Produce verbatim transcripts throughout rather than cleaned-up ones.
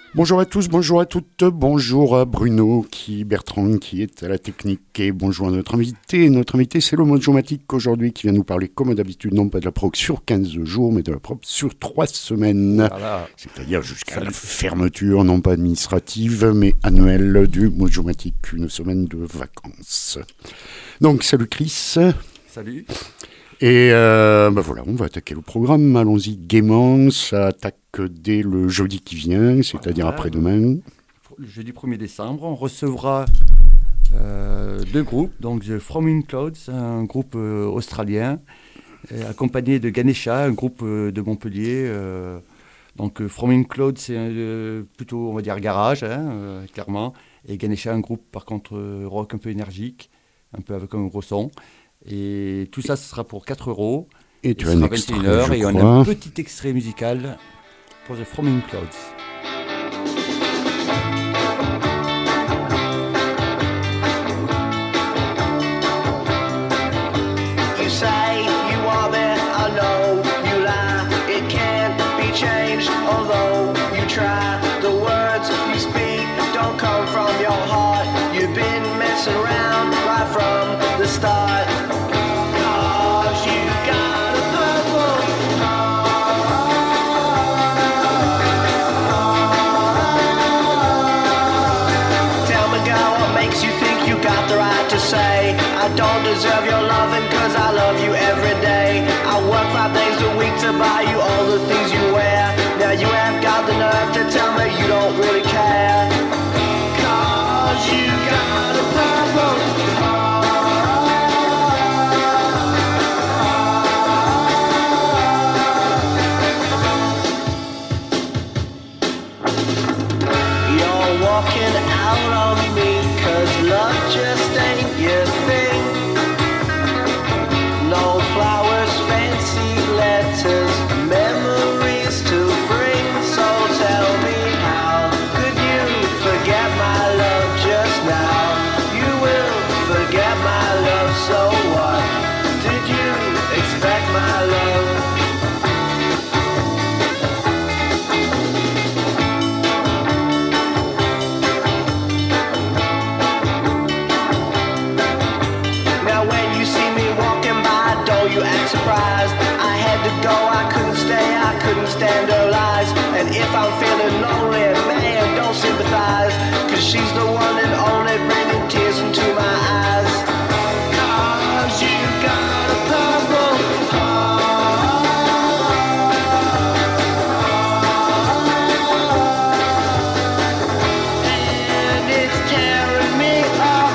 Bonjour à tous, bonjour à toutes, bonjour à Bruno, qui Bertrand, qui est à la technique, et bonjour à notre invité. Notre invité, c'est le Mojomatic aujourd'hui, qui vient nous parler, comme d'habitude, non pas de la prog sur quinze jours, mais de la prog sur trois semaines. Voilà. C'est-à-dire jusqu'à Salut. La fermeture, non pas administrative, mais annuelle du Mojomatic, une semaine de vacances. Donc, salut Chris. Salut. Et euh, ben voilà, on va attaquer le programme. Allons-y gaiement. Ça attaque dès le jeudi qui vient, c'est-à-dire voilà, après-demain. Le jeudi premier décembre, on recevra euh, deux groupes. Donc, The From Clouds, un groupe euh, australien, euh, accompagné de Ganesha, un groupe euh, de Montpellier. Euh, donc, euh, From Clouds, c'est euh, plutôt, on va dire, garage, hein, euh, clairement. Et Ganesha, un groupe, par contre, euh, rock un peu énergique, un peu avec un gros son. Et tout ça, ce sera pour quatre euros. Et tu as un extrait, vingt et une heures, et on a un petit extrait musical pour The From Clouds. You say you are there, I know you lie. It can't be changed, although you try. The words you speak don't come from your heart. You've been messing around right from the start. Say I don't deserve your loving cause I love you every day. I work five days a week to buy you all the things you wear. Now you have got the nerve to tell me you don't really care. Cause you got a problem. You're walking out on me cause love just ain't your thing. No flowers, fancy letters, memories to bring. So tell me, how could you forget my love just now? You will forget my love, so what did you expect, my love? Surprised. I had to go, I couldn't stay, I couldn't stand her lies. And if I'm feeling lonely, man, don't sympathize, cause she's the one and only bringing tears into my eyes. Cause you got a problem. And it's tearing me up.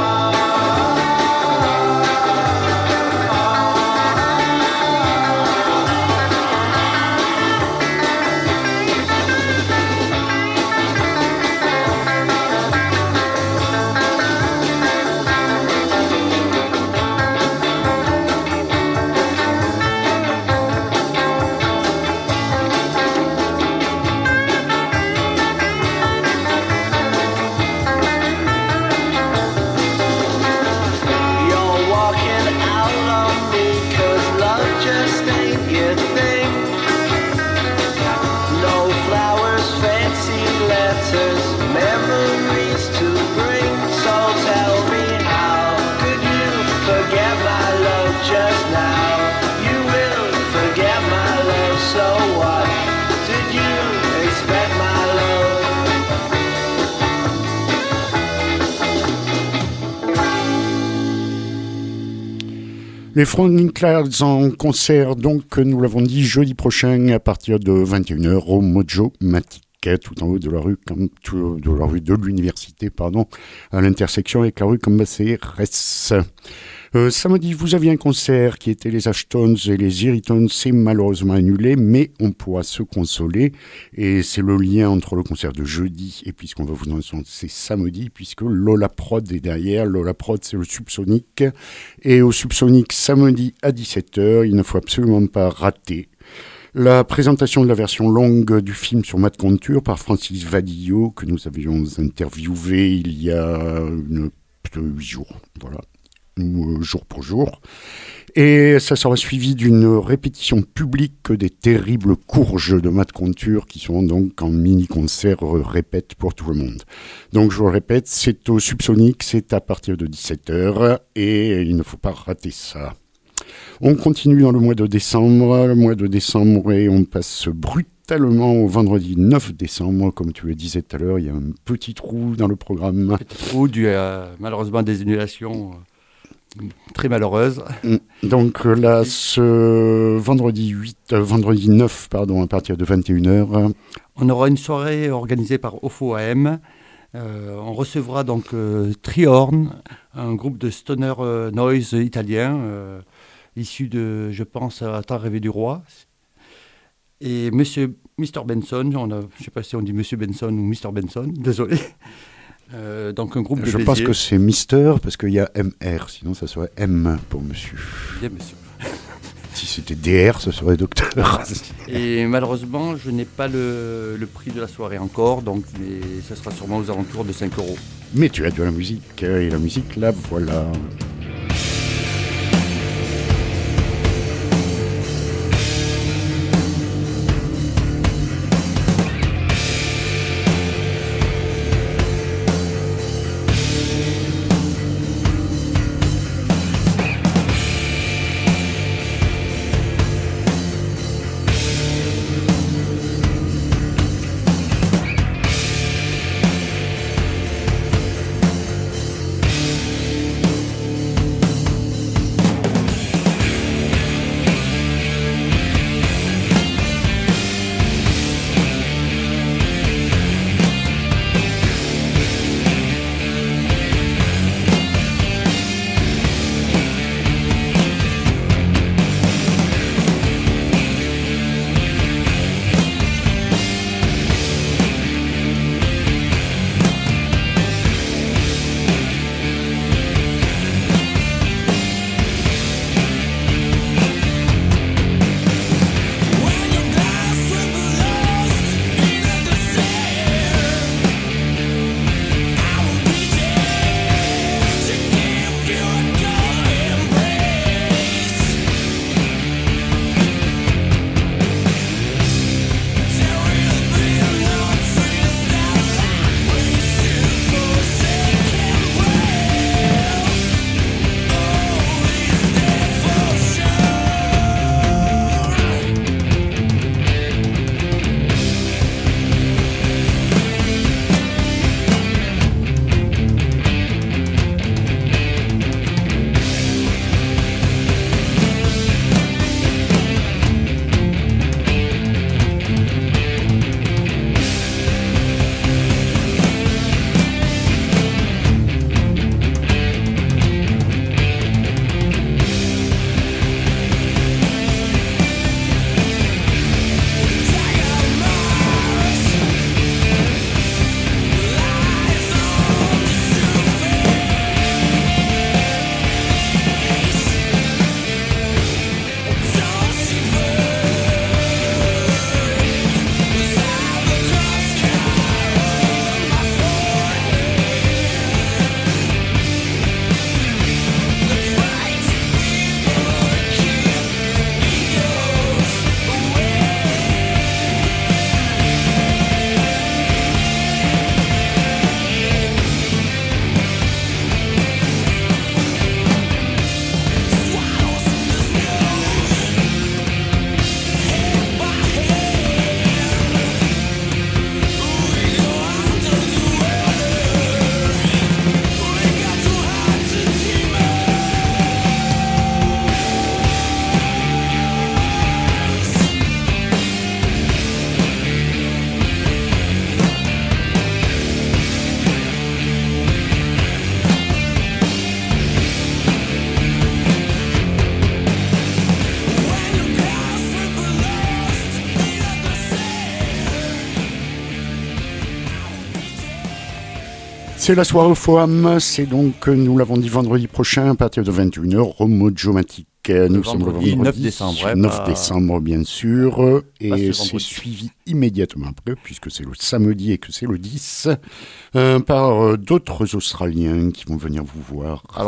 Les From Clouds en concert, donc, nous l'avons dit, jeudi prochain à partir de vingt et une heures au Mojomatic, tout en haut de la rue, de la rue de l'université, pardon, à l'intersection avec la rue Cambacérès. Euh, samedi, vous aviez un concert qui était les Ashtones et les Irritons, c'est malheureusement annulé, mais on pourra se consoler. Et c'est le lien entre le concert de jeudi et puisqu'on va vous annoncer samedi, puisque Lola Prod est derrière. Lola Prod, c'est le Subsonic. Et au Subsonic, samedi à dix-sept heures, il ne faut absolument pas rater la présentation de la version longue du film sur Matt Conture par Francis Vadillo, que nous avions interviewé il y a une, huit jours. Voilà. Jour pour jour. Et ça sera suivi d'une répétition publique des terribles courges de Matt Conture qui sont donc en mini-concert répète pour tout le monde. Donc je vous le répète, c'est au Subsonic, c'est à partir de dix-sept heures et il ne faut pas rater ça. On continue dans le mois de décembre, le mois de décembre et on passe brutalement au vendredi neuf décembre. Comme tu le disais tout à l'heure, il y a un petit trou dans le programme. Petit trou dû à malheureusement des annulations euh, très malheureuses. Donc là, ce vendredi huit, euh, vendredi neuf, pardon, à partir de vingt et une heures. On aura une soirée organisée par O F O A M. Euh, on recevra donc euh, Trihorn, un groupe de stoner euh, noise italien. Euh, issu de, je pense, à Tant rêvé du roi. Et Monsieur, Mister Benson, on a, je ne sais pas si on dit Monsieur Benson ou Mister Benson, désolé. Euh, donc un groupe de Je Béziers. pense que c'est Mister parce qu'il y a M R, sinon ça serait M pour monsieur. Bien, monsieur. Si c'était D R, ce serait docteur. Et malheureusement, je n'ai pas le, le prix de la soirée encore, donc mais ça sera sûrement aux alentours de cinq euros. Mais tu as de la musique, et la musique, là, voilà. C'est la soirée au Foam, c'est donc, nous l'avons dit, vendredi prochain à partir de vingt et une heures au Mojomatic. Nous sommes le vendredi neuf décembre. Ouais, neuf pas... décembre, bien sûr. Et ce c'est suivi immédiatement après, puisque c'est le samedi et que c'est le dix, euh, par euh, d'autres Australiens qui vont venir vous voir. Alors,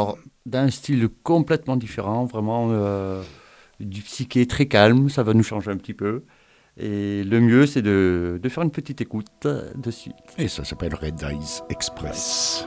d'un style complètement différent, vraiment euh, du psyché très calme, ça va nous changer un petit peu. Et le mieux, c'est de, de faire une petite écoute de suite. Et ça s'appelle Red Eyes Express.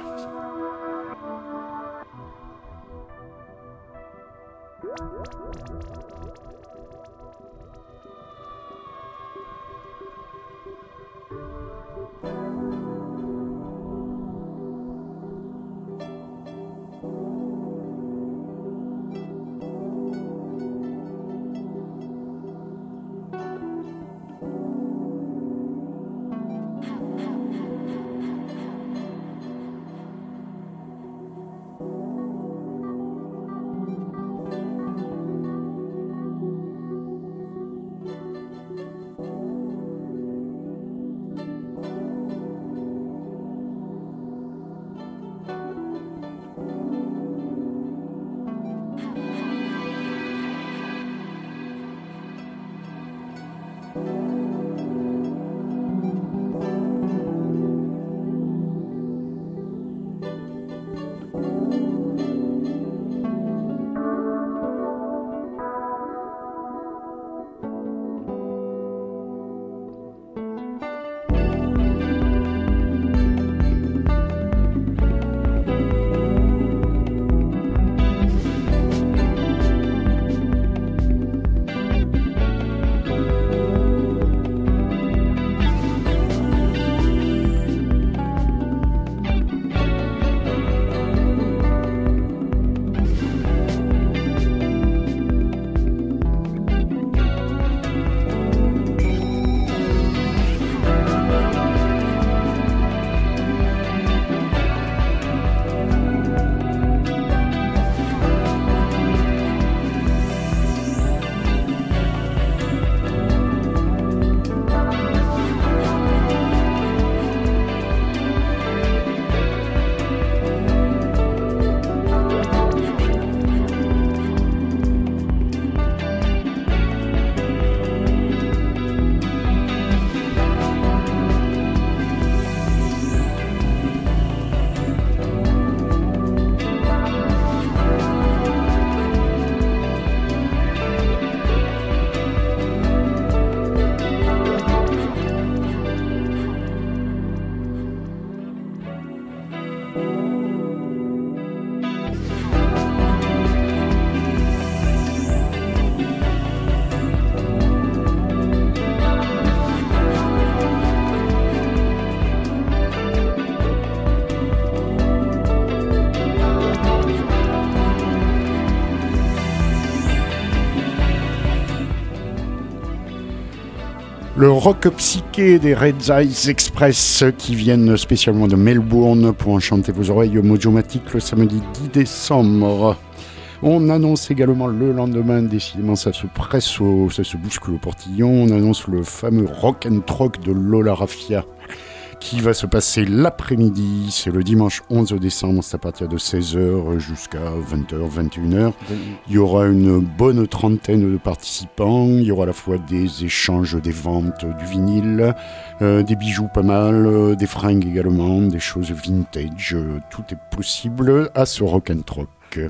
Le rock psyché des Red Eyes Express qui viennent spécialement de Melbourne pour enchanter vos oreilles au Mojomatic le samedi dix décembre. On annonce également le lendemain, décidément ça se presse, au, ça se bouscule au portillon, on annonce le fameux Rock and Troc de Lola Raffia qui va se passer l'après-midi, c'est le dimanche onze décembre, c'est à partir de seize heures jusqu'à vingt heures, vingt et une heures. Il y aura une bonne trentaine de participants, il y aura à la fois des échanges, des ventes, du vinyle, euh, des bijoux pas mal, euh, des fringues également, des choses vintage, euh, tout est possible à ce Rock and Troc.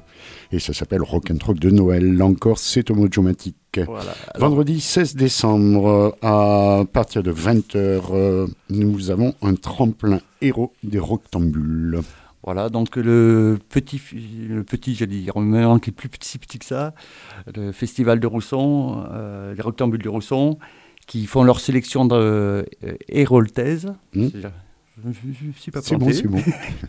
Et ça s'appelle Rock and Troc de Noël. Là encore, c'est au Mojomatic. Voilà. Alors... Vendredi seize décembre, à partir de vingt heures, nous avons un tremplin héros des Roctambules. Voilà, donc le petit, le petit, j'allais dire, maintenant qui est plus petit, petit que ça, le festival de Rousson, euh, les Roctambules de Rousson, qui font leur sélection de euh, héroltaise. Mmh. Je ne suis pas planté. C'est bon, c'est bon.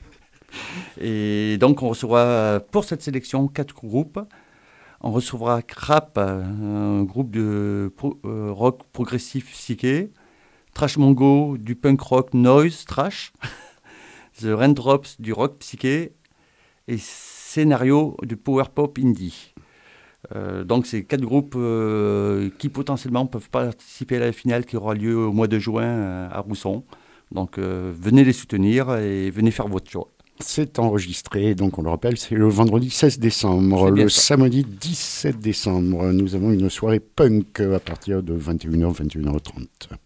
Et donc, on recevra pour cette sélection quatre groupes. On recevra Crap, un groupe de pro, euh, rock progressif psyché. Trash Mongo, du punk rock noise trash. The Raindrops, du rock psyché. Et Scénario, du power pop indie. Euh, donc, c'est quatre groupes euh, qui potentiellement peuvent participer à la finale qui aura lieu au mois de juin euh, à Rousson. Donc, euh, venez les soutenir et venez faire votre choix. C'est enregistré, donc on le rappelle, c'est le vendredi seize décembre. Le ça. Samedi dix-sept décembre, nous avons une soirée punk à partir de vingt et une heures, vingt et une heures trente.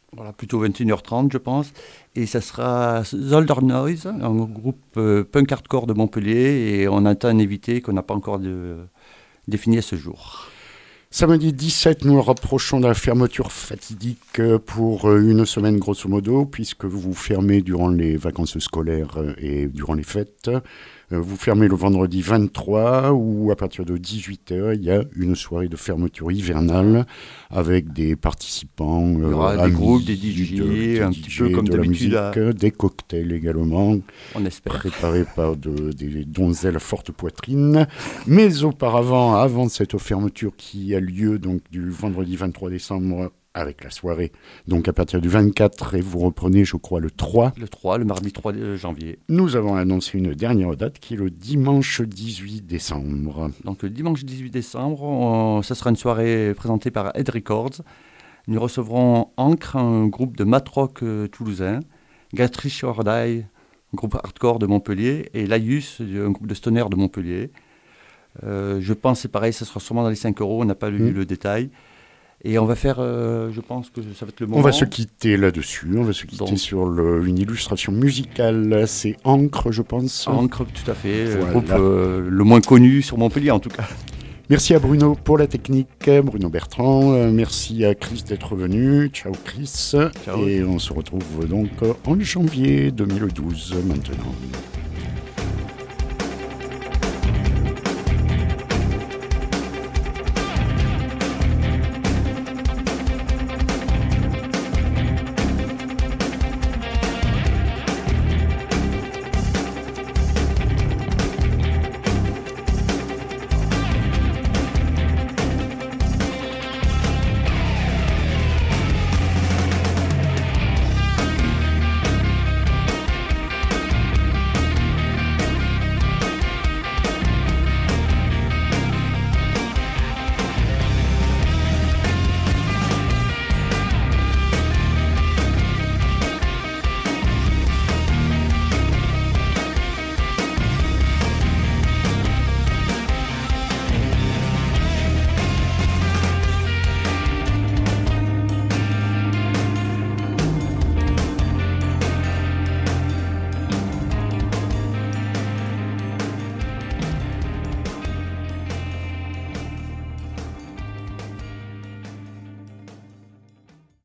Voilà, plutôt vingt et une heures trente, je pense. Et ça sera Zolder Noise, un groupe euh, punk hardcore de Montpellier. Et on attend un invité qu'on n'a pas encore de, défini à ce jour. Samedi dix-sept, nous rapprochons de la fermeture fatidique pour une semaine grosso modo, puisque vous fermez durant les vacances scolaires et durant les fêtes. Vous fermez le vendredi vingt-trois, où à partir de dix-huit heures, il y a une soirée de fermeture hivernale avec des participants, il y aura euh, des groupes, des D J, de, des un D J, petit peu comme de la d'habitude. musique, À... des cocktails également. On espère. Préparés par de, des donzelles à forte poitrine. Mais auparavant, avant cette fermeture qui a lieu donc du vendredi vingt-trois décembre avec la soirée, donc à partir du vingt-quatre, et vous reprenez, je crois, le trois. Le trois, le mardi trois janvier. Nous avons annoncé une dernière date qui est le dimanche dix-huit décembre. Donc le dimanche dix-huit décembre, on, ça sera une soirée présentée par Head Records. Nous recevrons Ancre, un groupe de mat rock euh, toulousain, Gatrish Ordai, un groupe hardcore de Montpellier, et Laius, un groupe de stoner de Montpellier. Euh, je pense c'est pareil, ça sera sûrement dans les cinq euros, on n'a pas lu mmh. le détail. Et on va faire, euh, je pense que ça va être le moment. On va se quitter là-dessus, on va se quitter Donc, sur le, une illustration musicale, c'est Ancre, je pense. Ancre, tout à fait, voilà. Le groupe euh, le moins connu sur Montpellier en tout cas. Merci à Bruno pour la technique, Bruno Bertrand, euh, merci à Chris d'être venu, ciao Chris, Ciao. Et on se retrouve donc en janvier deux mille douze maintenant.